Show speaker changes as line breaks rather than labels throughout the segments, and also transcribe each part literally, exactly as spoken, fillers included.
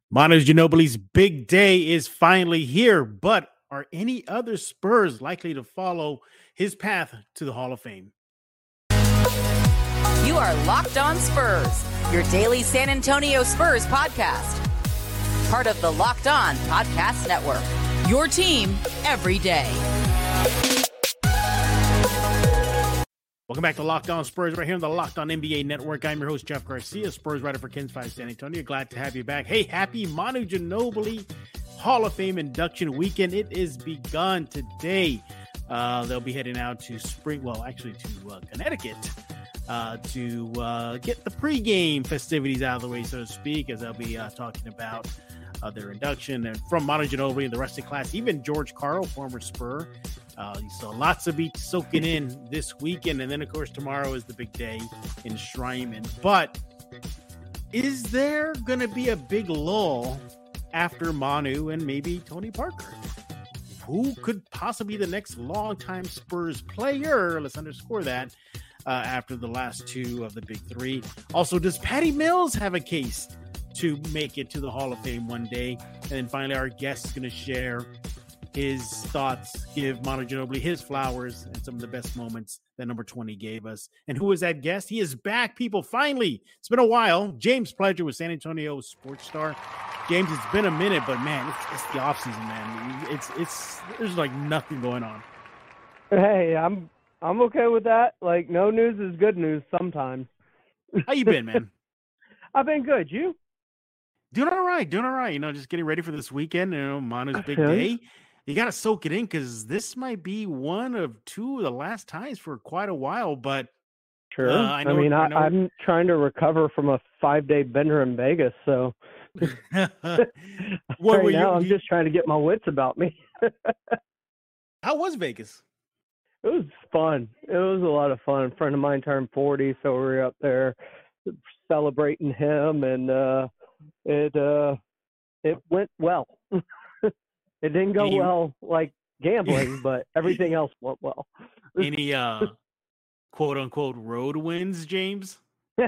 Manu Ginobili's big day is finally here, but are any other Spurs likely to follow his path to the Hall of Fame?
You are Locked On Spurs, your daily San Antonio Spurs podcast. Part of the Locked On Podcast Network, your team every day.
Welcome back to Locked On Spurs right here on the Locked On N B A Network. I'm your host, Jeff Garcia, Spurs writer for Kens five San Antonio. Glad to have you back. Hey, happy Manu Ginobili Hall of Fame induction weekend. It is begun today. Uh, they'll be heading out to Spring, well, actually to uh, Connecticut uh, to uh, get the pregame festivities out of the way, so to speak, as they'll be uh, talking about uh, their induction. And from Manu Ginobili and the rest of the class, even George Karl, former Spur. Uh, so lots of beats soaking in this weekend. And then, of course, tomorrow is the big day in Schreiman. But is there going to be a big lull after Manu and maybe Tony Parker? Who could possibly be the next longtime Spurs player? Let's underscore that uh, after the last two of the big three. Also, does Patty Mills have a case to make it to the Hall of Fame one day? And then finally, our guest is going to share his thoughts, give Manu Ginobili his flowers and some of the best moments that number twenty gave us. And who is that guest? He is back, people. Finally, it's been a while. James Pledger with San Antonio Sports Star. James, it's been a minute, but man, it's, it's the offseason, man. It's it's there's like nothing going on.
Hey, I'm I'm okay with that. Like, no news is good news sometimes.
How you been, man?
I've been good. You?
Doing all right, doing all right. You know, just getting ready for this weekend. You know, Manu's big day. You got to soak it in because this might be one of two of the last times for quite a while. But
sure,
uh, I, know,
I mean, I,
I know...
I'm trying to recover from a five-day bender in Vegas, so
what
right
were
now
you,
I'm
you...
just trying to get my wits about me.
How was Vegas?
It was fun. It was a lot of fun. A friend of mine turned forty, so we were up there celebrating him, and uh, it uh, it went well. It didn't go
Any,
well like gambling, but everything else went well.
Any uh, quote unquote road wins, James?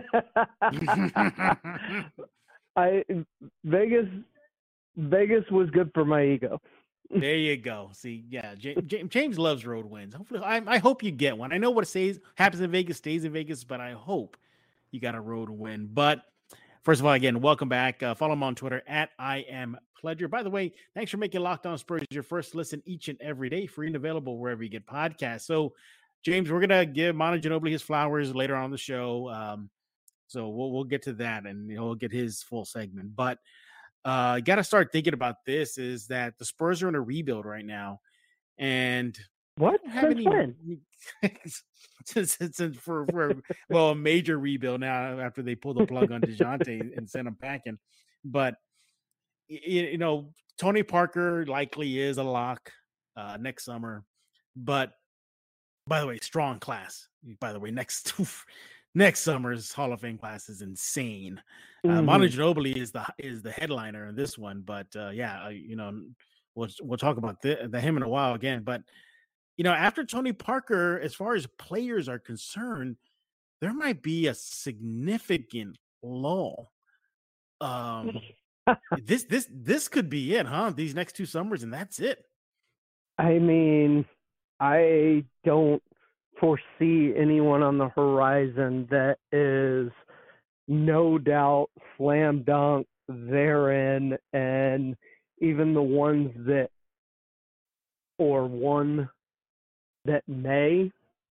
I Vegas Vegas was good for my ego.
There you go. See, yeah, James, James loves road wins. Hopefully, I, I hope you get one. I know what stays happens in Vegas stays in Vegas, but I hope you got a road win. But first of all, again, welcome back. Uh, follow him on Twitter at I am Pledger. By the way, thanks for making Locked On Spurs your first listen each and every day, free and available wherever you get podcasts. So, James, we're gonna give Manu Ginobili his flowers later on the show. Um, so we'll we'll get to that, and you know, we'll get his full segment. But uh, you got to start thinking about this: is that the Spurs are in a rebuild right now, and
what have
any,
when?
since, since for, for well a major rebuild now after they pulled the plug on DeJounte and sent him packing, but. You know, Tony Parker likely is a lock uh, next summer, but by the way, strong class. By the way, next next summer's Hall of Fame class is insane. Uh, mm-hmm. Manu Ginobili is the is the headliner in this one, but uh, yeah, you know, we'll we'll talk about the, the him in a while again. But you know, after Tony Parker, as far as players are concerned, there might be a significant lull. Um. this this this could be it, huh? These next two summers, and that's it.
I mean, I don't foresee anyone on the horizon that is no doubt slam dunk therein, and even the ones that or one that may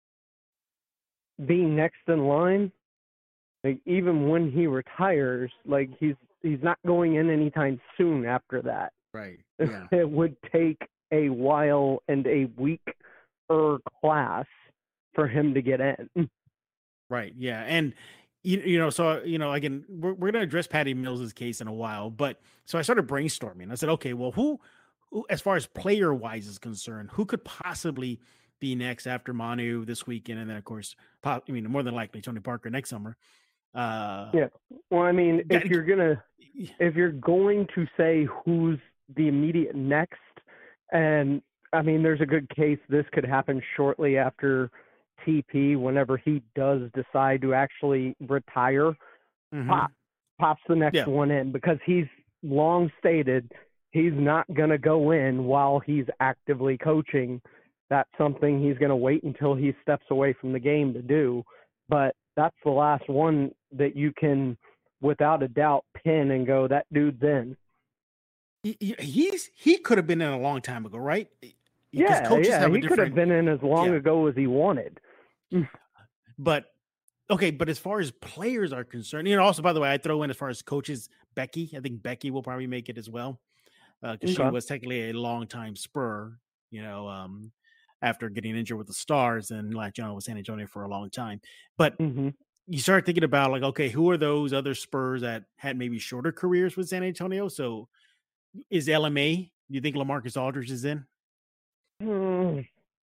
be next in line. Like, even when he retires, like he's he's not going in anytime soon after that.
Right. Yeah.
It would take a while and a weaker class for him to get in.
Right. Yeah. And, you, you know, so, you know, again, we're, we're going to address Patty Mills' case in a while, but so I started brainstorming. I said, okay, well, who, who as far as player wise is concerned, who could possibly be next after Manu this weekend? And then, of course, pop, I mean, more than likely Tony Parker next summer. Uh,
yeah. Well, I mean, if you're gonna, if you're going to say who's the immediate next, and I mean, there's a good case this could happen shortly after T P, whenever he does decide to actually retire.
mm-hmm.
Pop, pops the next
yeah.
one in because he's long stated he's not going to go in while he's actively coaching. That's something he's going to wait until he steps away from the game to do. But that's the last one that you can, without a doubt, pin and go, that dude's in.
He, he's he could have been in a long time ago, right?
Yeah, yeah, he could have been in as long yeah. ago as he wanted.
But okay, but as far as players are concerned, you know, also by the way, I throw in as far as coaches, Becky. I think Becky will probably make it as well because uh, okay. she was technically a long-time Spur. You know, um, after getting injured with the Stars and like John with San Antonio for a long time, but.
Mm-hmm.
You start thinking about like, okay, who are those other Spurs that had maybe shorter careers with San Antonio? So is L M A, do you think LaMarcus Aldridge is in?
Mm.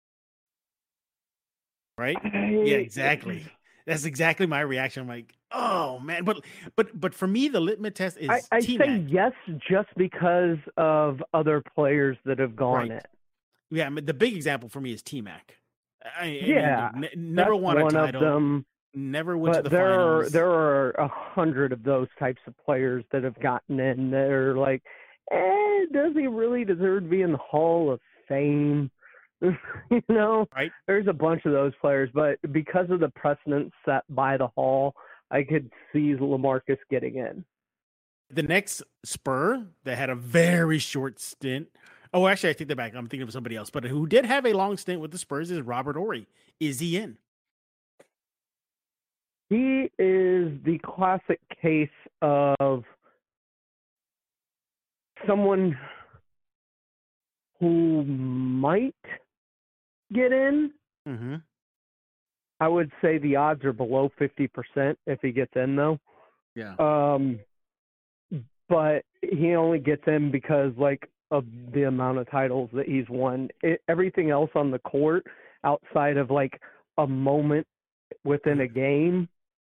Right? Yeah, exactly. That's exactly my reaction. I'm like, oh man. But but but for me, the litmus test is
I, I say yes just because of other players that have gone
right.
it.
Yeah, I mean, the big example for me is T-Mac. I,
yeah.
I mean, n- never won a
one
title.
Of them.
Never went
but
to the
there
finals.
Are, there are a hundred of those types of players that have gotten in that are like, eh, does he really deserve to be in the Hall of Fame? you know,
right?
There's a bunch of those players, but because of the precedent set by the Hall, I could see LaMarcus getting in.
The next Spur that had a very short stint. Oh, actually, I take that back. I'm thinking of somebody else, but who did have a long stint with the Spurs is Robert Horry. Is he in?
He is the classic case of someone who might get in.
Mm-hmm.
I would say the odds are below fifty percent if he gets in, though.
Yeah.
Um, but he only gets in because, like, of the amount of titles that he's won. It, everything else on the court, outside of, like, a moment within a game,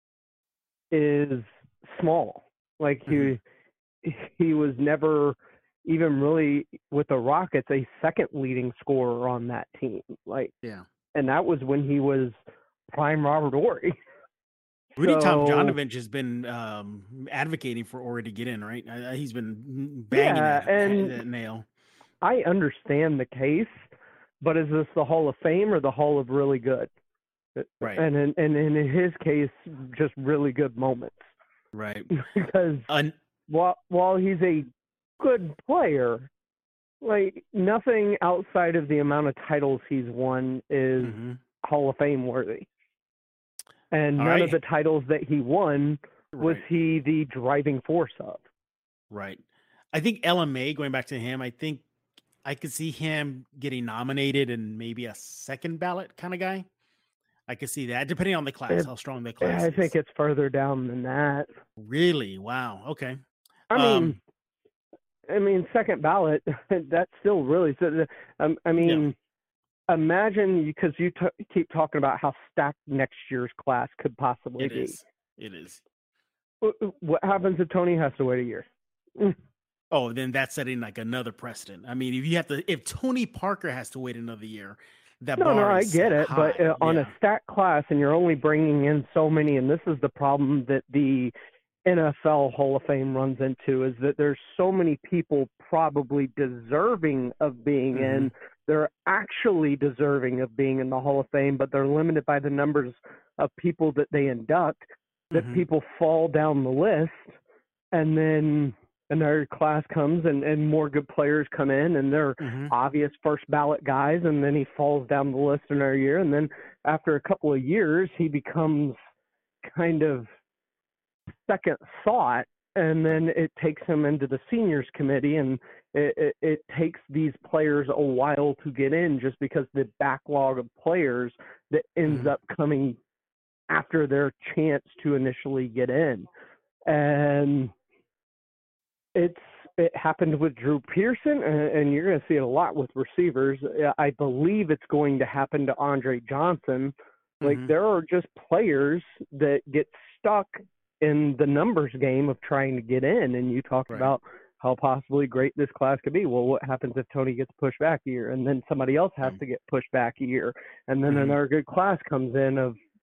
is small. Like he mm-hmm. he was never even really with the Rockets a second leading scorer on that team. Like
yeah,
and that was when he was prime Robert Horry.
Rudy
so,
Tomjanovich has been um, advocating for Horry to get in, right? Uh, he's been banging
yeah,
that,
and
that nail.
I understand the case, but is this the Hall of Fame or the Hall of really good?
Right.
And in, and in his case, just really good moments.
Right.
because
Un-
while, while he's a good player, like nothing outside of the amount of titles he's won is
mm-hmm.
Hall of Fame worthy. And
All
none
right.
of the titles that he won was
right.
he the driving force of.
Right. I think L M A, going back to him, I think I could see him getting nominated and maybe a second ballot kind of guy. I could see that, depending on the class, it, how strong the class
I
is.
I think it's further down than that.
Really? Wow. Okay.
I mean, um, I mean, second ballot, that's still really, um, I mean, yeah. imagine, because you t- keep talking about how stacked next year's class could possibly
it
be.
Is. It is.
What, what happens if Tony has to wait a year?
Oh, then that's setting like another precedent. I mean, if you have to, if Tony Parker has to wait another year, that
no,
bar
no, I
is
get it,
high.
but uh, on
yeah.
a stacked class, and you're only bringing in so many, and this is the problem that the N F L Hall of Fame runs into, is that there's so many people probably deserving of being mm-hmm. in. They're actually deserving of being in the Hall of Fame, but they're limited by the numbers of people that they induct, that mm-hmm. people fall down the list, and then another class comes and, and more good players come in, and they're mm-hmm. obvious first ballot guys, and then he falls down the list another year, and then after a couple of years, he becomes kind of second thought, and then it takes him into the seniors committee, and it, it, it takes these players a while to get in just because the backlog of players that ends mm-hmm. up coming after their chance to initially get in. And it's it happened with Drew Pearson, and, and you're going to see it a lot with receivers. I believe it's going to happen to Andre Johnson. Like mm-hmm. there are just players that get stuck in the numbers game of trying to get in, and you talked right. about how possibly great this class could be. Well, what happens if Tony gets pushed back a year, and then somebody else has mm-hmm. to get pushed back a year, and then mm-hmm. another good class comes in of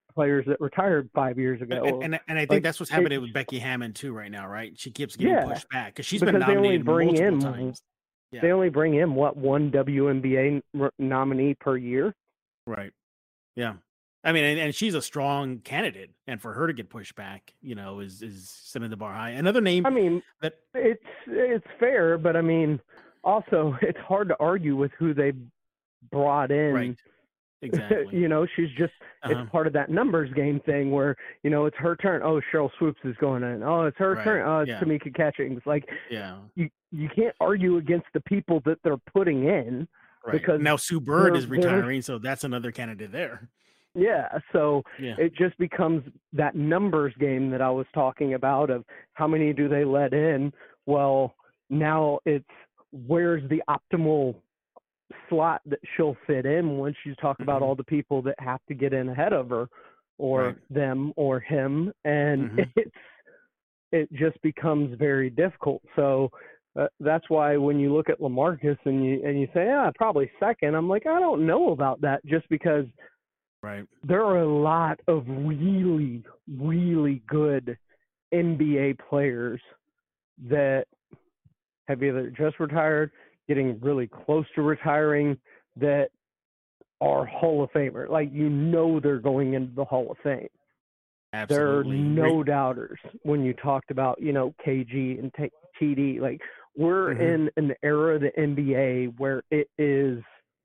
players that retired five years ago.
And and, and I think
like,
that's what's happening
it,
with Becky Hammon too right now, right? She keeps getting
yeah,
pushed back because she's
because
been nominated
they only bring
multiple
in,
times. Yeah.
They only bring in what one W N B A nominee per year.
Right. Yeah. I mean, and, and she's a strong candidate, and for her to get pushed back, you know, is is setting the bar high. Another name.
I mean,
that
it's it's fair, but I mean, also it's hard to argue with who they brought in.
Right. Exactly.
You know, she's just
uh-huh.
it's part of that numbers game thing where, you know, it's her turn. Oh, Cheryl Swoops is going in. Oh, it's her
right.
turn. Oh, it's
yeah.
Tamika Catchings. Like,
yeah,
you you can't argue against the people that they're putting in.
Right.
Because
now Sue Bird is retiring, so that's another candidate there.
Yeah, so
yeah.
it just becomes that numbers game that I was talking about of how many do they let in. Well, now it's where's the optimal slot that she'll fit in once you talk
mm-hmm.
about all the people that have to get in ahead of her or
right.
them or him, and
mm-hmm.
it's it just becomes very difficult. So uh, that's why when you look at LaMarcus and you and you say, yeah, probably second, I'm like, I don't know about that, just because
right.
there are a lot of really, really good N B A players that have either just retired, getting really close to retiring, that are Hall of Famer. Like, you know, they're going into the Hall of Fame.
Absolutely.
There are no doubters when you talked about, you know, K G and T D. Like, we're
mm-hmm.
in an era of the N B A where it is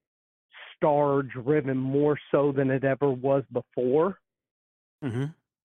star driven more so than it ever was before.
Mm-hmm.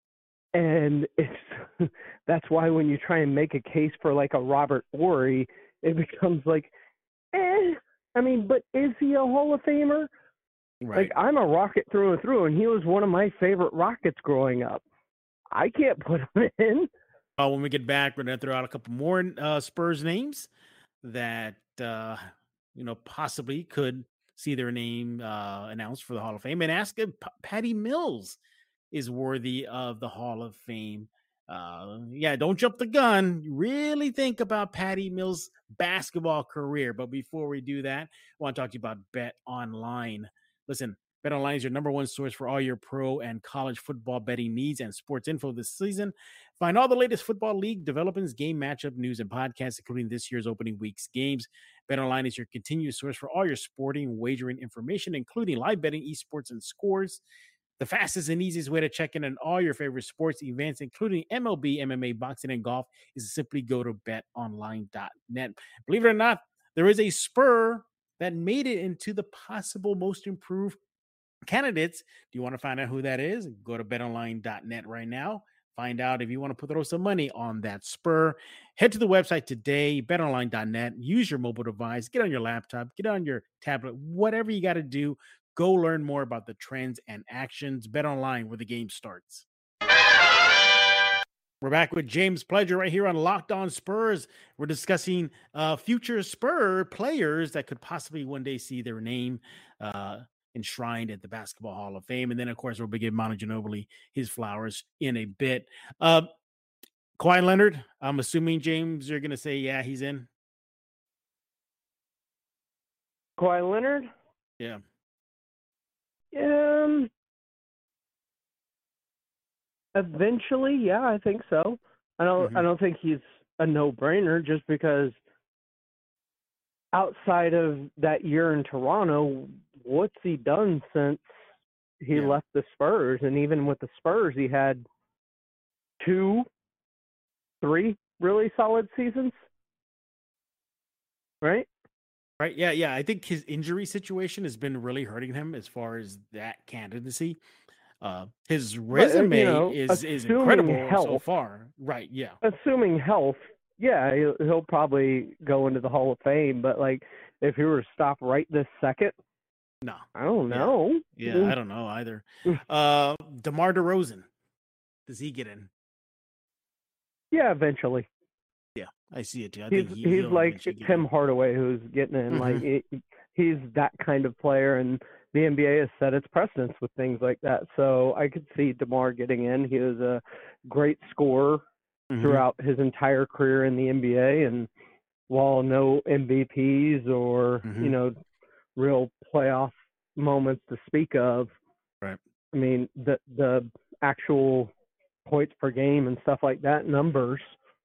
And it's that's why when you try and make a case for like a Robert Horry, it becomes like, eh, I mean, but is he a Hall of Famer?
Right.
Like, I'm a Rocket through and through, and he was one of my favorite Rockets growing up. I can't put him in.
Uh, when we get back, we're going to throw out a couple more uh, Spurs names that, uh, you know, possibly could see their name uh, announced for the Hall of Fame, and ask if P- Patty Mills is worthy of the Hall of Fame. Uh, yeah, don't jump the gun. Really think about Patty Mills' basketball career. But before we do that, I want to talk to you about Bet Online. Listen, BetOnline is your number one source for all your pro and college football betting needs and sports info this season. Find all the latest football league developments, game matchup news, and podcasts, including this year's opening week's games. BetOnline is your continuous source for all your sporting wagering information, including live betting, esports, and scores. The fastest and easiest way to check in on all your favorite sports events, including M L B, M M A, boxing, and golf, is to simply go to bet online dot net. Believe it or not, there is a Spur that made it into the possible most improved candidates. Do you want to find out who that is? Go to bet online dot net right now. Find out if you want to throw some money on that Spur. Head to the website today, bet online dot net. Use your mobile device. Get on your laptop. Get on your tablet. Whatever you got to do. Go learn more about the trends and actions. BetOnline, where the game starts. We're back with James Pledger right here on Locked On Spurs. We're discussing uh, future Spur players that could possibly one day see their name uh, enshrined at the Basketball Hall of Fame. And then, of course, we'll be giving Manu Ginobili his flowers in a bit. Uh, Kawhi Leonard, I'm assuming, James, you're going to say, yeah, he's in?
Kawhi Leonard?
Yeah.
Um, eventually, yeah, I think so. I don't.
Mm-hmm.
I don't think he's a no-brainer, just because outside of that year in Toronto, what's he done since he
yeah.
left the Spurs? And even with the Spurs, he had two, three really solid seasons, right?
Right. Yeah. Yeah. I think his injury situation has been really hurting him as far as that candidacy. Uh, his resume
but, you know,
is, is incredible
health,
so far. Right. Yeah.
Assuming health, yeah, he'll, he'll probably go into the Hall of Fame. But, like, if he were to stop right this second,
no.
I don't know.
Yeah, yeah I don't know either. uh, DeMar DeRozan, does he get in?
Yeah, eventually.
Yeah, I see it too. I
he's
think he,
he's like Tim
in.
Hardaway, who's getting in. Mm-hmm. Like it, he's that kind of player, and the N B A has set its precedence with things like that. So I could see DeMar getting in. He was a great scorer mm-hmm. throughout his entire career in the N B A, and while no M V Ps or mm-hmm. you know real playoff moments to speak of,
right.
I mean, the the actual points per game and stuff like that, numbers,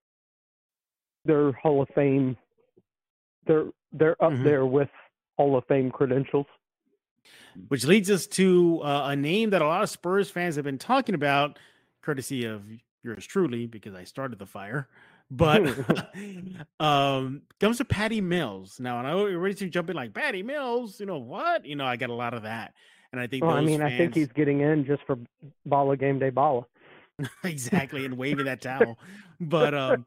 they're Hall of Fame. They're they're up mm-hmm. there with Hall of Fame credentials.
Which leads us to uh, a name that a lot of Spurs fans have been talking about, courtesy of yours truly, because I started the fire. But um, comes to Patty Mills. Now, I know you're ready to jump in like, Patty Mills, you know what? You know, I got a lot of that. And I think
well,
those
I mean,
fans...
I think he's getting in just for Balla Game Day Balla.
Exactly, and waving that towel. But um,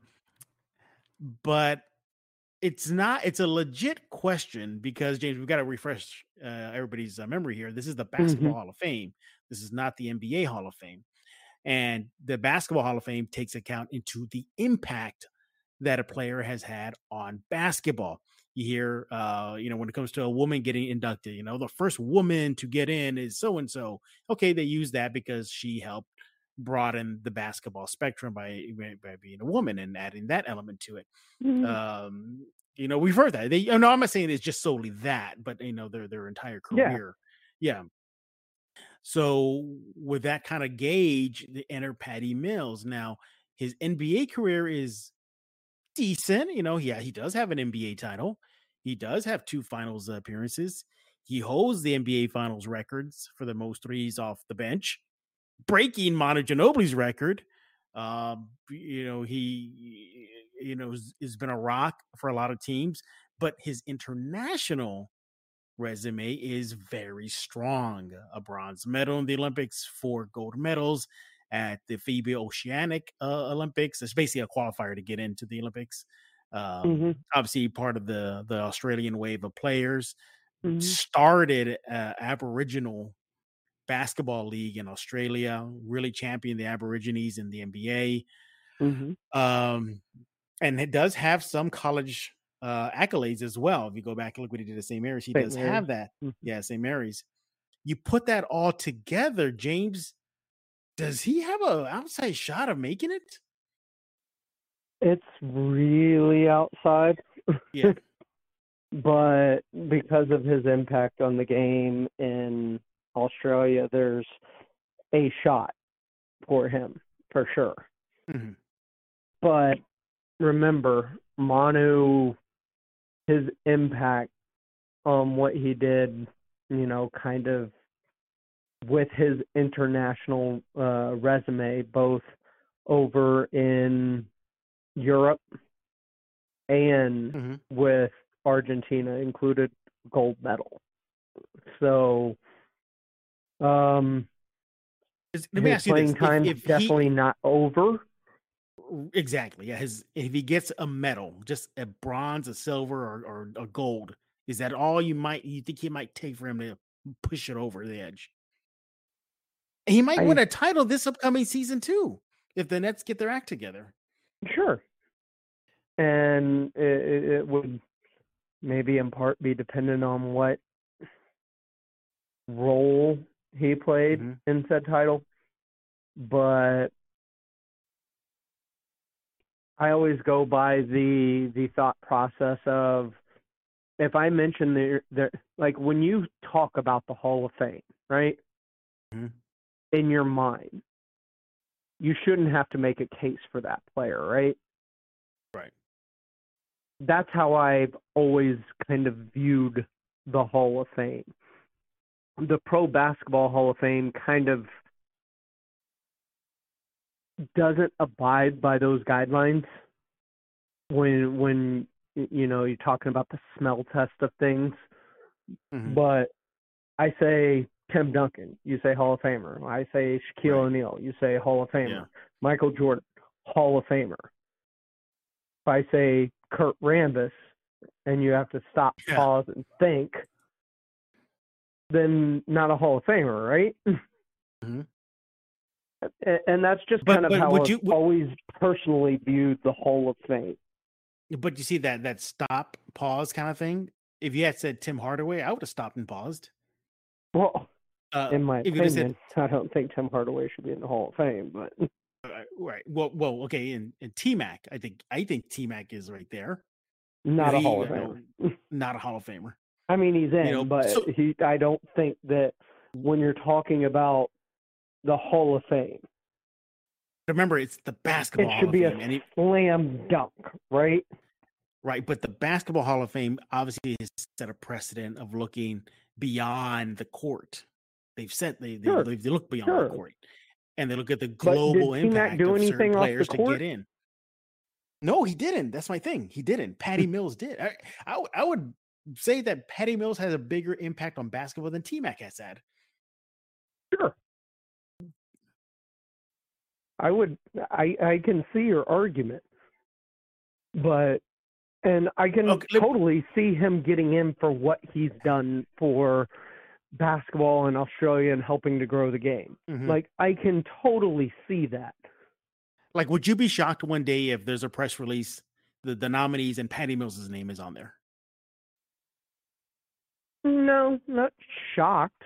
but it's not, it's a legit question because, James, we've got to refresh uh, everybody's uh, memory here. This is the Basketball mm-hmm. Hall of Fame. This is not the N B A Hall of Fame. And the Basketball Hall of Fame takes account into the impact that a player has had on basketball. You hear, uh, you know, when it comes to a woman getting inducted, you know, the first woman to get in is so-and-so. Okay, they use that because she helped broaden the basketball spectrum by, by being a woman and adding that element to it. Mm-hmm. Um, you know, we've heard that. They, no, I'm not saying it's just solely that, but, you know, their their entire career. Yeah. yeah. So with that kind of gauge, they enter Patty Mills. Now, his N B A career is decent. You know, yeah, he does have an N B A title. He does have two finals appearances. He holds the N B A finals records for the most threes off the bench, breaking Manu Ginobili's record. Um, you know, he, you know, has, has been a rock for a lot of teams, but his international resume is very strong. A bronze medal in the Olympics, four gold medals at the FIBA Oceanic uh, Olympics. It's basically a qualifier to get into the Olympics. Um, mm-hmm. Obviously part of the, the Australian wave of players. Mm-hmm. Started uh, Aboriginal basketball league in Australia, really championed the Aborigines in the N B A. Mm-hmm. Um, and it does have some college uh, accolades as well. If you go back and look what he did at Saint Mary's, he Saint does Mary's. have that. Mm-hmm. Yeah, Saint Mary's. You put that all together, James, does he have an outside shot of making it?
It's really outside.
Yeah.
But because of his impact on the game in Australia, there's a shot for him, for sure. Mm-hmm. But remember, Manu, his impact on what he did, you know, kind of with his international uh, resume, both over in Europe and mm-hmm. with Argentina, included gold medal. So, um,
Let me
his
ask you
playing
this.
time
if, if
definitely
he,
not over.
Exactly. Yeah. His if he gets a medal, just a bronze, a silver, or, or a gold, is that all you might you think he might take for him to push it over the edge? He might I, win a title this upcoming season too, if the Nets get their act together.
Sure. And it, it would maybe in part be dependent on what role he played mm-hmm. in said title. But I always go by the the thought process of, if I mention the, the like when you talk about the Hall of Fame, right? Mm-hmm. In your mind, you shouldn't have to make a case for that player, right?
Right.
That's how I've always kind of viewed the Hall of Fame. The Pro Basketball Hall of Fame kind of doesn't abide by those guidelines when when you know you're talking about the smell test of things. Mm-hmm. But I say Tim Duncan, you say Hall of Famer. I say Shaquille right. O'Neal, you say Hall of Famer. Yeah. Michael Jordan, Hall of Famer. If I say Kurt Rambis, and you have to stop, yeah. pause, and think, then not a Hall of Famer, right? Mm-hmm. And that's just but, kind of but how I've you, would, always personally viewed the Hall of Fame.
But you see that that stop, pause kind of thing? If you had said Tim Hardaway, I would have stopped and paused.
Well, uh, in my opinion, said, I don't think Tim Hardaway should be in the Hall of Fame. But
right, well, well, okay, and, and T-Mac, I think I think T-Mac is right there.
Not you know, a Hall
he,
of Famer.
Know, not a Hall of Famer.
I mean, he's in, you know, but
so,
he. I don't think that when you're talking about the Hall of Fame.
Remember, it's the basketball
It should
Hall
be
of
a
Fame. It,
slam dunk, right?
right, but the Basketball Hall of Fame obviously has set a precedent of looking beyond the court. They've set they they,
Sure.
they, they look beyond
Sure.
the court, and they look at the
But
global
did T-Mac
impact
do
of certain
anything off the
players to
court?
get in. No, he didn't. That's my thing. He didn't. Patty Mills did. I, I, would- I would say that Patty Mills has a bigger impact on basketball than T-Mac has had.
Sure. I would I I can see your argument. But and I can
Okay, let-
totally see him getting in for what he's done for basketball in Australia and helping to grow the game.
Mhm.
Like I can totally see that.
Like, would you be shocked one day if there's a press release, the, the nominees and Patty Mills' name is on there?
No, not shocked.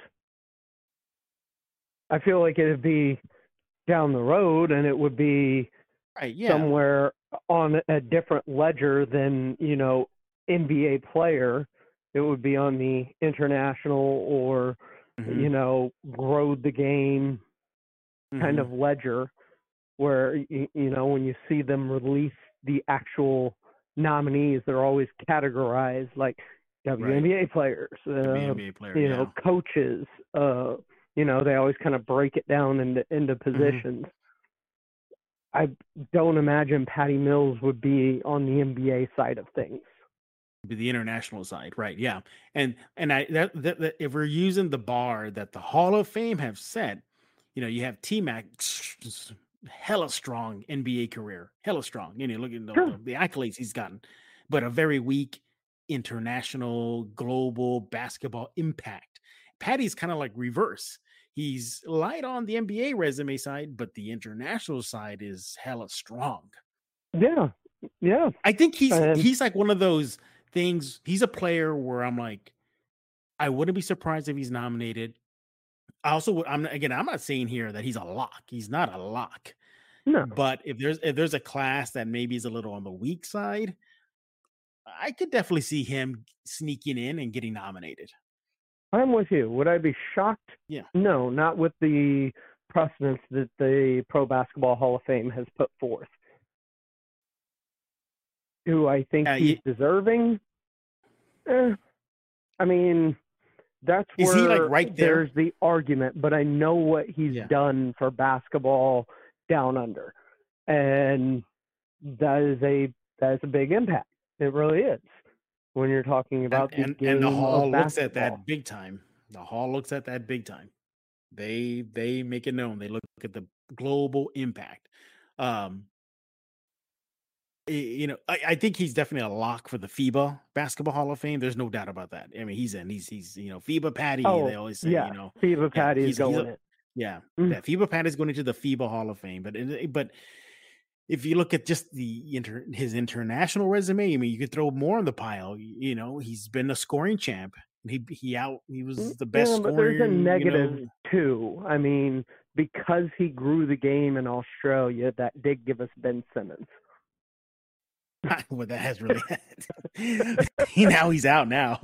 I feel like it'd be down the road and it would be
Right, yeah.
somewhere on a different ledger than, you know, N B A player. It would be on the international or,
Mhm,
you know, grow the game kind
mhm.
of ledger where, you, you know, when you see them release the actual nominees, they're always categorized like W N B A players, uh,
W N B A player,
you
yeah.
know, coaches, uh, you know, they always kind of break it down into, into
Mm-hmm.
positions. I don't imagine Patty Mills would be on the N B A side of things.
Be the international side, right? Yeah, and and I that, that, that if we're using the bar that the Hall of Fame have set, you know, you have T-Mac, hella strong N B A career, hella strong. You know, look at the,
Sure.
the, the accolades he's gotten, but a very weak international, global basketball impact. Patty's kind of like reverse. He's light on the N B A resume side, but the international side is hella strong.
Yeah, yeah.
I think he's
And-
he's like one of those things. He's a player where I'm like, I wouldn't be surprised if he's nominated. I also, would- I'm again, I'm not saying here that he's a lock. He's not a lock.
No,
But if there's if there's a class that maybe is a little on the weak side, I could definitely see him sneaking in and getting nominated.
I'm with you. Would I be shocked?
Yeah.
No, not with the precedence that the Pro Basketball Hall of Fame has put forth. Do I think
Uh,
he's
ye-
deserving? Eh, I mean, that's
Is
where
he, like, right there?
there's the argument, but I know what he's
Yeah.
done for basketball down under. And that is a that is a big impact. It really is. When you're talking about
and,
the
and,
game
and the
of
hall looks at
basketball.
that big time. The hall looks at that big time. They they make it known. They look at the global impact. Um, y- you know, I, I think he's definitely a lock for the FIBA Basketball Hall of Fame. There's no doubt about that. I mean, he's in. He's he's you know FIBA Patty.
Oh,
they always say
yeah.
you know
FIBA
yeah,
Patty
he's-
is
he's a-
going in.
yeah
Mm.
that FIBA Patty is going into the FIBA Hall of Fame. But it- but if you look at just the inter, his international resume, I mean, you could throw more in the pile. You know, he's been a scoring champ. He he out. He was the best
Yeah, but
scorer.
there's a negative
You
too. I mean, because he grew the game in Australia, that did give us Ben Simmons.
know, well, that has really. he now he's out now.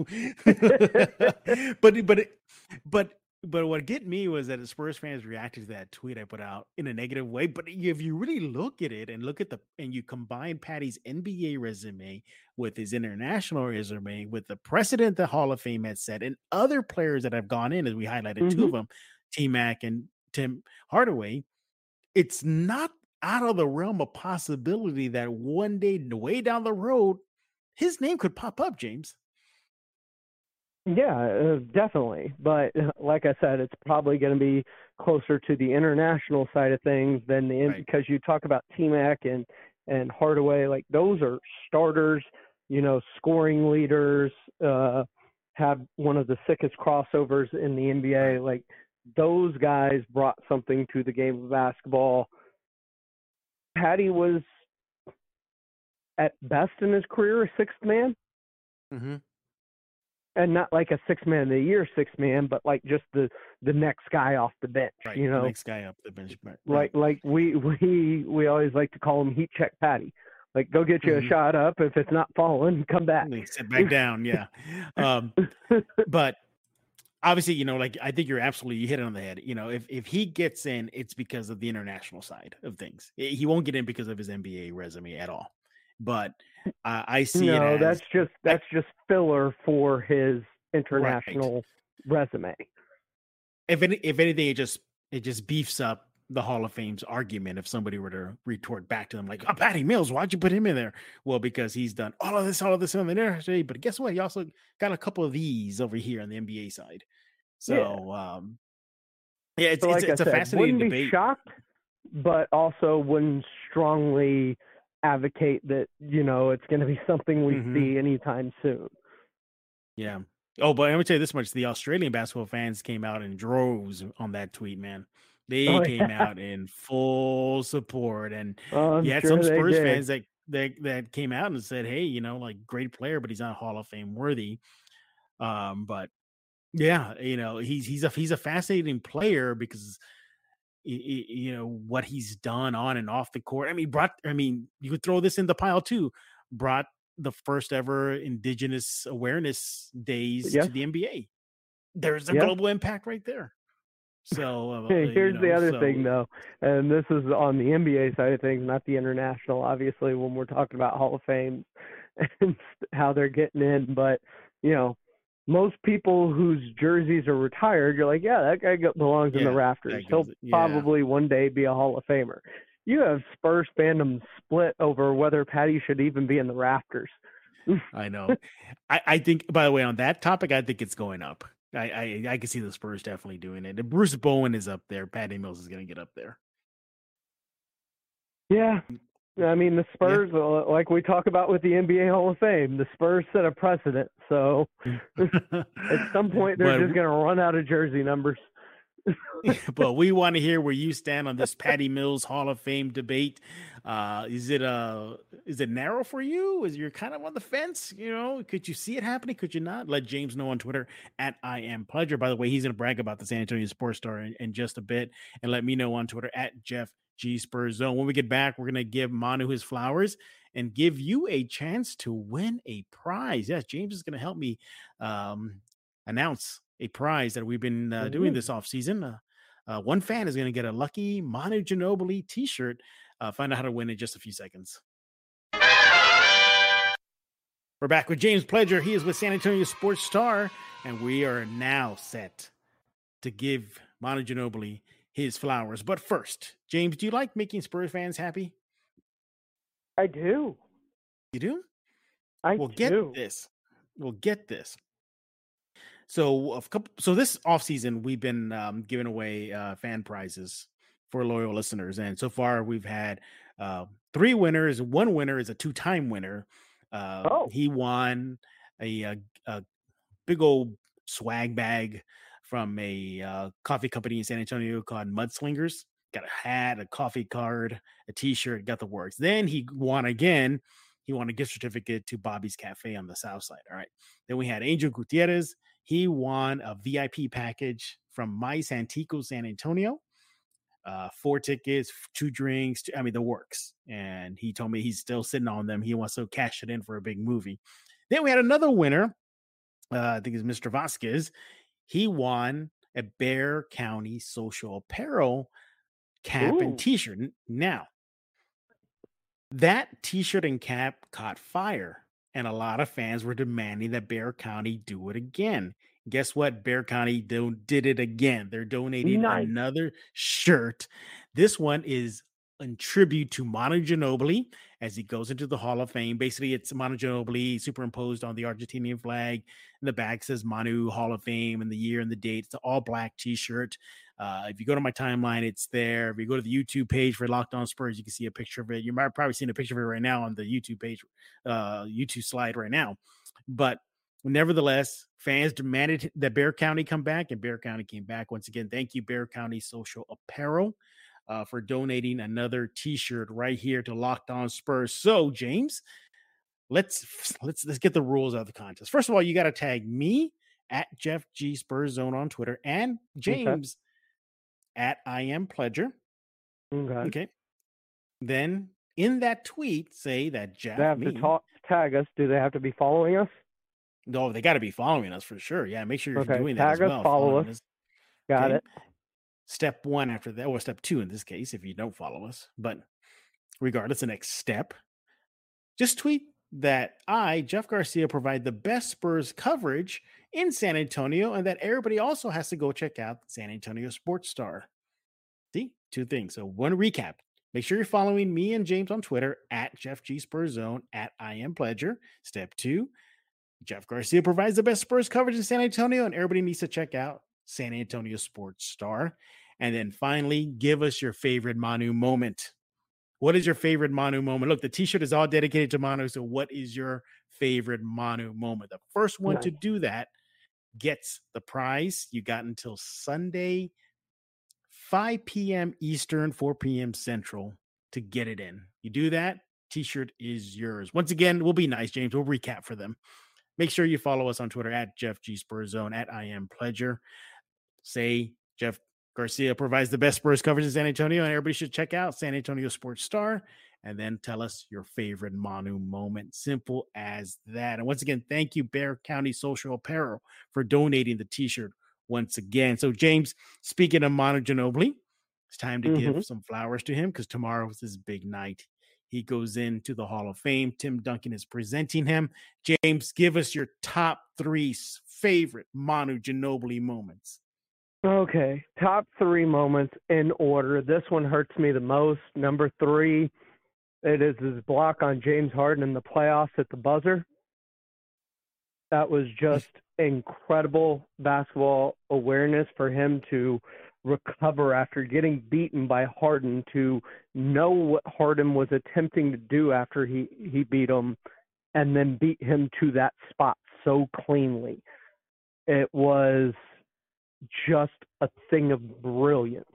but but it, but but what get me was that the Spurs fans reacted to that tweet I put out in a negative way. But if you really look at it and look at the and you combine Patty's N B A resume with his international resume, with the precedent the Hall of Fame has set, and other players that have gone in, as we highlighted two
Mhm.
of them, T-Mac and Tim Hardaway, it's not out of the realm of possibility that one day, way down the road, his name could pop up, James.
Yeah, uh, definitely. But uh, like I said, it's probably going to be closer to the international side of things than the
Right.
because you talk about T-Mac and and Hardaway, like those are starters, you know, scoring leaders, uh, have one of the sickest crossovers in the N B A. Like those guys brought something to the game of basketball. Patty was at best in his career a sixth man.
Mm-hmm.
And not like a six man of the year six man, but like just the the next guy off the bench,
Right.
you
the
know.
next guy up the bench. Right.
Like like we we we always like to call him heat check Patty. Like go get you
Mhm.
a shot up. If it's not falling, come back.
Right. Sit back down. Yeah. Um, but obviously, you know, like I think you're absolutely you hit it on the head. You know, if if he gets in, it's because of the international side of things. He won't get in because of his N B A resume at all. But uh, I see
no,
it as
that's just that's
I,
just filler for his international
right.
resume.
If any, if anything, it just it just beefs up the Hall of Fame's argument if somebody were to retort back to them like, oh, Patty Mills, why'd you put him in there? Well, because he's done all of this, all of this on the internet. But guess what? He also got a couple of these over here on the N B A side. So, yeah, um, yeah it's,
so like
it's, it's
I
a
said,
fascinating
wouldn't
debate.
Be shocked, but also wouldn't strongly advocate that, you know, it's going to be something we mm-hmm. see anytime soon.
Yeah. Oh, but I'm gonna tell you this much: the Australian basketball fans came out in droves on that tweet, man. They oh, came yeah. out in full support, and
oh,
you had
sure
some Spurs
did.
fans that, that that came out and said, "Hey, you know, like great player, but he's not Hall of Fame worthy." Um, but yeah, you know, he's he's a he's a fascinating player because you know what he's done on and off the court. I mean, brought. I mean, you could throw this in the pile too. Brought the first ever Indigenous Awareness Days yes. to the N B A. There's a yes. global impact right there. So uh,
here's
you know,
the other
so.
thing, though, and this is on the N B A side of things, not the international. Obviously, when we're talking about Hall of Fame and how they're getting in, but you know, most people whose jerseys are retired, you're like, yeah, that guy belongs yeah, in the rafters. He'll yeah. probably one day be a Hall of Famer. You have Spurs fandom split over whether Patty should even be in the rafters.
I know. I, I think, by the way, on that topic, I think it's going up. I, I, I can see the Spurs definitely doing it. If Bruce Bowen is up there, Patty Mills is going to get up there.
Yeah. I mean, the Spurs, yeah. like we talk about with the N B A Hall of Fame, the Spurs set a precedent. So at some point, they're but, just going to run out of jersey numbers.
But we want to hear where you stand on this Patty Mills Hall of Fame debate. Uh, is it uh is it narrow for you? Is you're kind of on the fence? You know, could you see it happening? Could you not? Let James know on Twitter at I am Pledger. By the way, he's going to brag about the San Antonio Sports Star in, in just a bit, and let me know on Twitter at Jeff G Spurs Zone. When we get back, we're going to give Manu his flowers and give you a chance to win a prize. Yes, James is going to help me um, announce a prize that we've been uh, doing this off season. Uh, uh, one fan is going to get a lucky Manu Ginobili t-shirt. Uh, find out how to win in just a few seconds. We're back with James Pledger. He is with San Antonio Sports Star, and we are now set to give Manu Ginobili his flowers. But first, James, do you like making Spurs fans happy?
I do.
You do?
I
well,
do.
Get this. We'll get this. So a couple, so this offseason, we've been um, giving away uh, fan prizes for loyal listeners. And so far we've had uh, three winners. One winner is a two-time winner. Uh, oh. He won a, a, a big old swag bag from a uh, coffee company in San Antonio called Mudslingers. Got a hat, a coffee card, a t-shirt, got the works. Then he won again. He won a gift certificate to Bobby's Cafe on the South Side. All right. Then we had Angel Gutierrez. He won a V I P package from My Santico San Antonio. Uh, four tickets, two drinks, two, I mean, the works. And he told me he's still sitting on them. He wants to cash it in for a big movie. Then we had another winner. Uh, I think it's Mister Vasquez. He won a Bexar County Social Apparel cap Ooh. and t-shirt. Now, that t-shirt and cap caught fire, and a lot of fans were demanding that Bexar County do it again. Guess what? Bexar County do- did it again. They're donating nice. another shirt. This one is in tribute to Manu Ginobili as he goes into the Hall of Fame. Basically, it's Manu Ginobili superimposed on the Argentinian flag. In the back says Manu Hall of Fame and the year and the date. It's an all-black t-shirt. Uh, if you go to my timeline, it's there. If you go to the YouTube page for Locked On Spurs, you can see a picture of it. You might have probably seen a picture of it right now on the YouTube page, uh, YouTube slide right now. But nevertheless, fans demanded that Bexar County come back, and Bexar County came back once again. Thank you, Bexar County Social Apparel, uh, for donating another T-shirt right here to Locked On Spurs. So, James, let's let's let's get the rules of the contest. First of all, you got to tag me at Jeff G Spurs Zone on Twitter and James okay. at I am Pledger.
Okay.
Okay. Then in that tweet, say that Jeff.
They have
me,
to talk, tag us. Do they have to be following us?
No, they got to be following us for sure. Yeah, make sure you're
Okay,
doing that as
tag us,
well.
follow
following
us.
us.
Got
Okay.
it.
Step one after that, or step two in this case, if you don't follow us. But regardless, the next step, just tweet that I, Jeff Garcia, provide the best Spurs coverage in San Antonio, and that everybody also has to go check out San Antonio Sports Star. See, two things. So one recap. Make sure you're following me and James on Twitter at Jeff G Spurs Zone, at I Am Pledger. Step two, Jeff Garcia provides the best Spurs coverage in San Antonio, and everybody needs to check out San Antonio Sports Star. And then finally, give us your favorite Manu moment. What is your favorite Manu moment? Look, the t-shirt is all dedicated to Manu. So what is your favorite Manu moment? The first one
Nice.
to do that gets the prize. You got until Sunday, five p.m. Eastern, four p.m. Central to get it in. You do that, t-shirt is yours. Once again, we'll be nice, James. We'll recap for them. Make sure you follow us on Twitter at Jeff G Spurs Zone, at I Am Pledger. Say Jeff Garcia provides the best Spurs coverage in San Antonio, and everybody should check out San Antonio Sports Star, and then tell us your favorite Manu moment. Simple as that. And once again, thank you, Bear County Social Apparel, for donating the t-shirt once again. So, James, speaking of Manu Ginobili, it's time to
Mm-hmm.
give some flowers to him because tomorrow is his big night. He goes into the Hall of Fame. Tim Duncan is presenting him. James, give us your top three favorite Manu Ginobili moments.
Okay, top three moments in order. This one hurts me the most. Number three, it is his block on James Harden in the playoffs at the buzzer. That was just incredible basketball awareness for him to recover after getting beaten by Harden, to know what Harden was attempting to do after he, he beat him, and then beat him to that spot so cleanly. It was just a thing of brilliance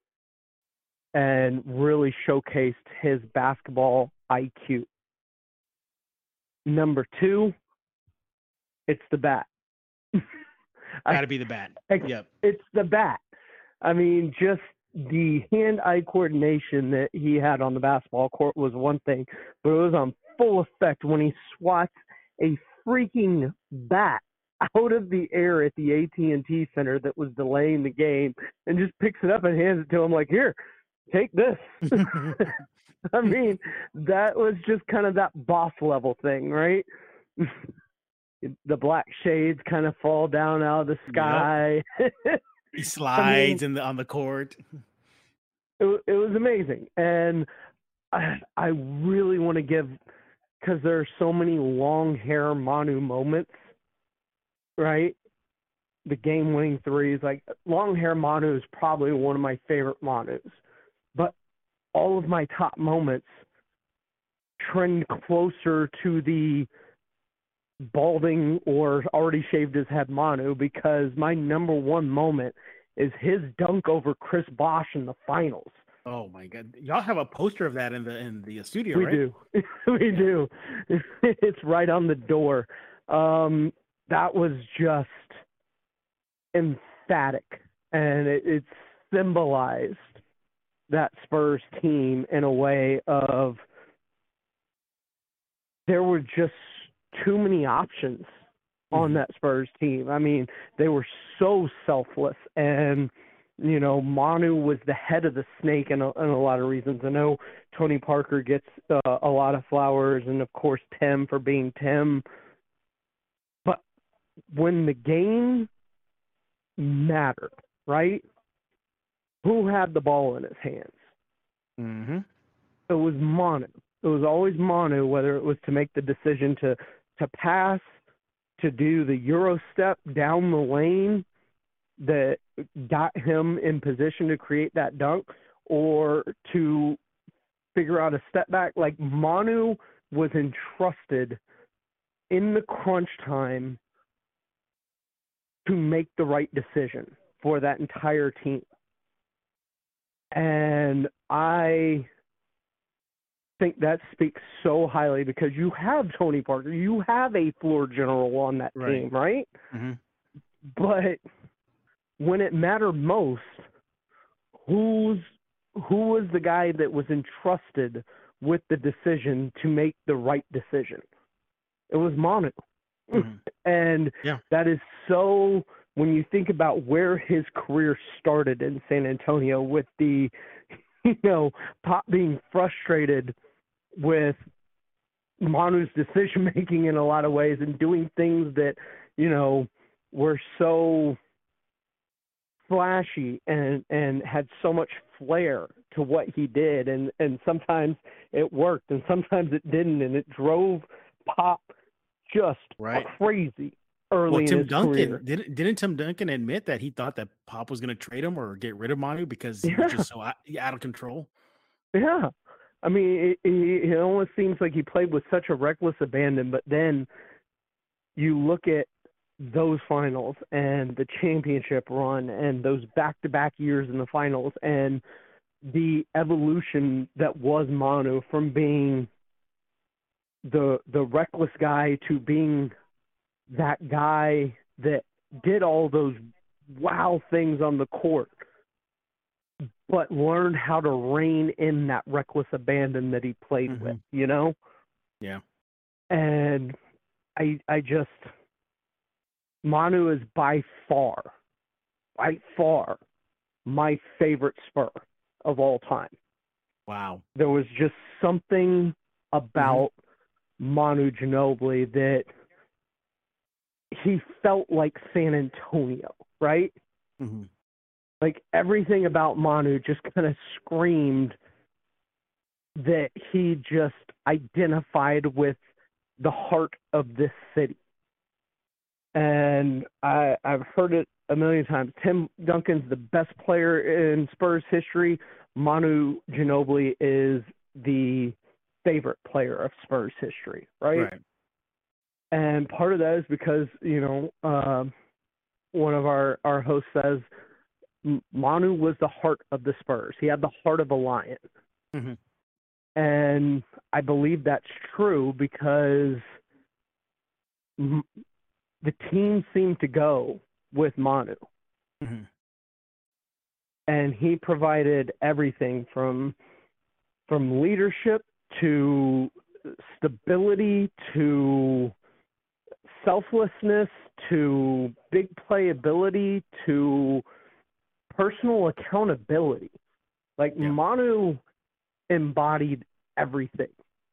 and really showcased his basketball I Q. Number two, it's the bat.
Got to be the bat. Yep.
It's the bat. I mean, just the hand-eye coordination that he had on the basketball court was one thing, but it was on full effect when he swats a freaking bat out of the air at the A T and T Center that was delaying the game and just picks it up and hands it to him like, here, take this. I mean, that was just kind of that boss level thing, right? The black shades kind of fall down out of the sky. Yep.
He slides I mean, in the, on the court.
It, it was amazing. And I, I really want to give, because there are so many long hair Manu moments, right? The game-winning threes, like long hair Manu is probably one of my favorite Manus. But all of my top moments trend closer to the balding or already shaved his head Manu, because my number one moment is his dunk over Chris Bosh in the finals.
Oh my God! Y'all have a poster of that in the in the studio,
we
right?
do. We do. It's right on the door. Um, that was just emphatic, and it, it symbolized that Spurs team in a way of there were just too many options mm-hmm. on that Spurs team. I mean, they were so selfless, and you know, Manu was the head of the snake in a, in a lot of reasons. I know Tony Parker gets uh, a lot of flowers, and of course Tim for being Tim. But when the game mattered, right? Who had the ball in his hands?
Mm-hmm.
It was Manu. It was always Manu, whether it was to make the decision to to pass, to do the Euro step down the lane that got him in position to create that dunk, or to figure out a step back. Like, Manu was entrusted in the crunch time to make the right decision for that entire team. And I think that speaks so highly, because you have Tony Parker, you have a floor general on that
right.
team, right?
Mm-hmm.
But when it mattered most, who's who was the guy that was entrusted with the decision to make the right decision? It was Manu.
Mm-hmm.
And
yeah.
that is so, when you think about where his career started in San Antonio with the, you know, Pop being frustrated with Manu's decision making in a lot of ways and doing things that, you know, were so flashy and and had so much flair to what he did, and and sometimes it worked and sometimes it didn't, and it drove Pop just
right.
crazy early
well,
in
Tim
his
Duncan,
career.
Didn't, didn't Tim Duncan admit that he thought that Pop was going to trade him or get rid of Manu because he
yeah.
was just so out, out of control?
Yeah. I mean, it, it, it almost seems like he played with such a reckless abandon, but then you look at those finals and the championship run and those back-to-back years in the finals and the evolution that was Manu from being the the reckless guy to being that guy that did all those wow things on the court, but learned how to rein in that reckless abandon that he played
mm-hmm.
with, you know?
Yeah.
And I I just, Manu is by far, by far my favorite Spur of all time.
Wow.
There was just something about mm-hmm. Manu Ginobili that he felt like San Antonio, right?
Mm-hmm.
Like everything about Manu just kind of screamed that he just identified with the heart of this city. And I, I've heard it a million times. Tim Duncan's the best player in Spurs history. Manu Ginobili is the favorite player of Spurs history, right?
Right.
And part of that is because, you know, uh, one of our, our hosts says Manu was the heart of the Spurs. He had the heart of a lion.
Mm-hmm.
And I believe that's true because m- the team seemed to go with Manu.
Mm-hmm.
And he provided everything from from leadership to stability to selflessness to big playability to personal accountability. Like
yeah.
Manu embodied everything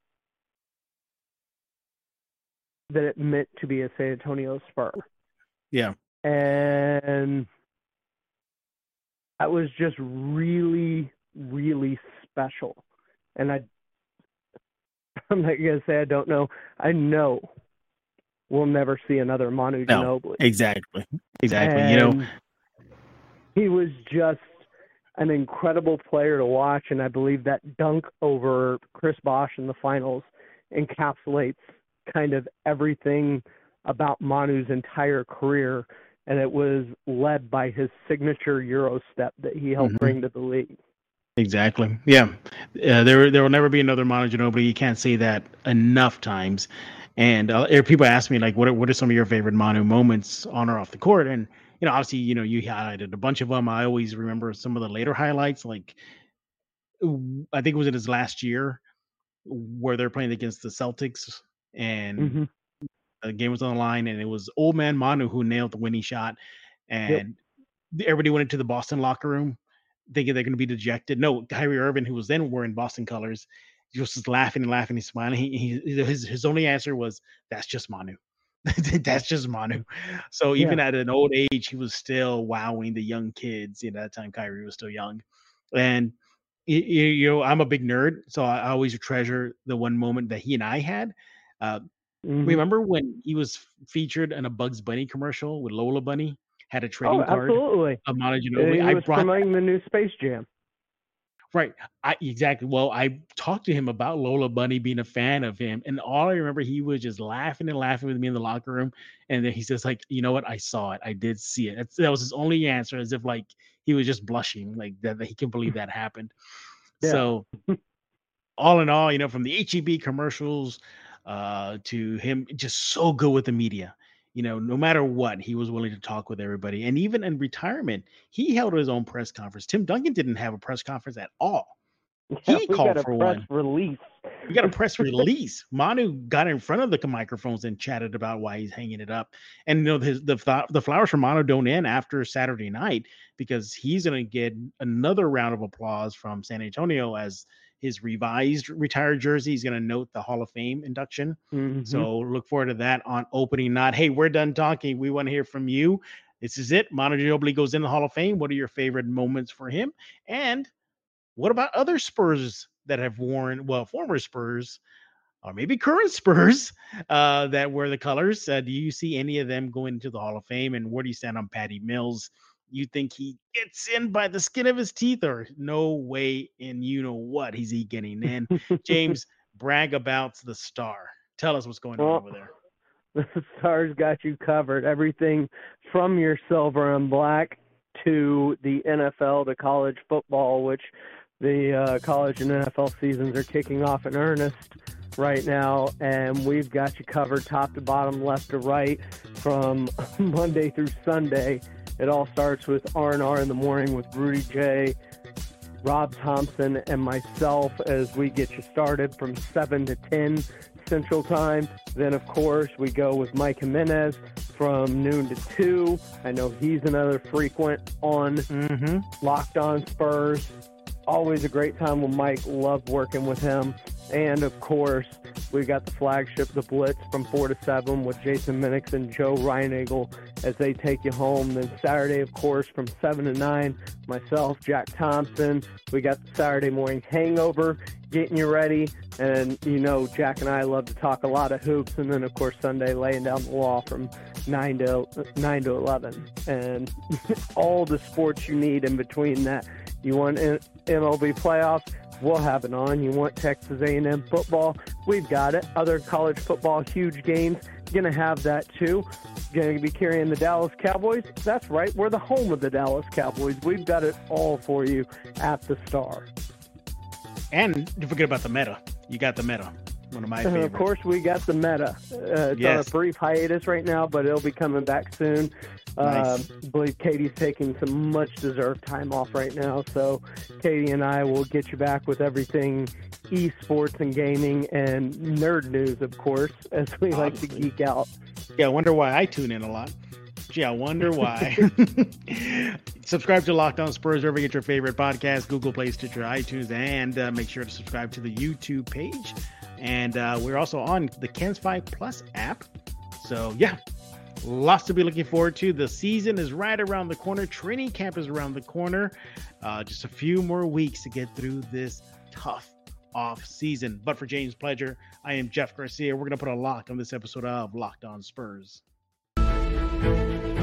that it meant to be a San Antonio Spur.
Yeah.
And that was just really, really special. And I, I'm not going to say I don't know. I know we'll never see another Manu
no,
Ginobili.
Exactly. Exactly.
And
you know,
he was just an incredible player to watch. And I believe that dunk over Chris Bosh in the finals encapsulates kind of everything about Manu's entire career. And it was led by his signature Euro step that he helped
mm-hmm.
bring to the league.
Exactly. Yeah. Uh, there, there will never be another Manu Ginobili. You can't say that enough times. And uh, people ask me, like, what are, what are some of your favorite Manu moments on or off the court? And, you know, obviously, you know, you highlighted a bunch of them. I always remember some of the later highlights. Like, I think it was in his last year where they're playing against the Celtics and mm-hmm. the game was on the line, and it was old man Manu who nailed the winning shot. And yep. everybody went into the Boston locker room thinking they're going to be dejected. No, Kyrie Irving, who was then wearing Boston colors, he was just laughing and laughing and smiling. He, he his his only answer was, "That's just Manu. That's just Manu." So even yeah. at an old age, he was still wowing the young kids. You know, at that time Kyrie was still young, and you, you know, I'm a big nerd, so I always treasure the one moment that he and I had. Uh, mm-hmm. Remember when he was featured in a Bugs Bunny commercial with Lola Bunny? Had a trading
oh,
card
absolutely.
of Manu Ginobili.
He
I
was
brought
promoting the new Space Jam.
Right. I exactly. Well, I talked to him about Lola Bunny being a fan of him, and all I remember, he was just laughing and laughing with me in the locker room. And then he says, like, you know what? I saw it. I did see it. That's, that was his only answer, as if like he was just blushing, like that, that he can believe that happened. Yeah. So all in all, you know, from the H E B commercials uh, to him just so good with the media. You know, no matter what, he was willing to talk with everybody. And even in retirement, he held his own press conference. Tim Duncan didn't have a press conference at all.
Yeah,
he
we
called
got a
for
press
one.
release.
We got a press release. Manu got in front of the microphones and chatted about why he's hanging it up. And you know, the the, the flowers from Manu don't end after Saturday night, because he's going to get another round of applause from San Antonio as his revised retired jersey. He's going to note the Hall of Fame induction. Mm-hmm. So look forward to that on opening night. Hey, we're done talking. We want to hear from you. This is it. Manu Ginobili goes in the Hall of Fame. What are your favorite moments for him? And what about other Spurs that have worn, well, former Spurs or maybe current Spurs uh, that wear the colors? Uh, do you see any of them going into the Hall of Fame? And where do you stand on Patty Mills? You think he gets in by the skin of his teeth, or no way in you know what he's he getting in? James, brag about the Star. Tell us what's going well, on over there.
The Star's got you covered. Everything from your silver and black to the N F L to college football, which the uh, college and N F L seasons are kicking off in earnest right now, and we've got you covered top to bottom, left to right, from Monday through Sunday. It all starts with R and R in the morning with Rudy J, Rob Thompson, and myself as we get you started from seven to ten Central Time. Then, of course, we go with Mike Jimenez from noon to two. I know he's another frequent on mm-hmm. Locked On Spurs. Always a great time with Mike. Love working with him. And, of course, we got the flagship, The Blitz, from four to seven with Jason Minix and Joe Reinagle as they take you home. Then Saturday, of course, from seven to nine, myself, Jack Thompson. We got the Saturday morning hangover getting you ready. And, you know, Jack and I love to talk a lot of hoops. And then, of course, Sunday, laying down the law from nine to eleven. And all the sports you need in between that. You want M L B playoffs? We'll have it on. You want Texas A and M football? We've got it. Other college football, huge games, going to have that too. Going to be carrying the Dallas Cowboys? That's right. We're the home of the Dallas Cowboys. We've got it all for you at the Star.
And don't forget about the Meta. You got the Meta. One of my favorites.
And of course, we got the Meta. Uh, it's yes. on a brief hiatus right now, but it'll be coming back soon. Nice. Uh, I believe Katie's taking some much-deserved time off right now, so Katie and I will get you back with everything esports and gaming and nerd news, of course, as we Obviously. like to geek out.
Yeah, I wonder why I tune in a lot. Gee, I wonder why. Subscribe to Locked On Spurs wherever you get your favorite podcast, Google Play, Stitcher, iTunes, and uh, make sure to subscribe to the YouTube page. And uh, we're also on the Kens five Plus app. So, yeah. Lots to be looking forward to. The season is right around the corner. Training camp is around the corner. Uh, just a few more weeks to get through this tough off season. But for James Pledger, I am Jeff Garcia. We're going to put a lock on this episode of Locked On Spurs.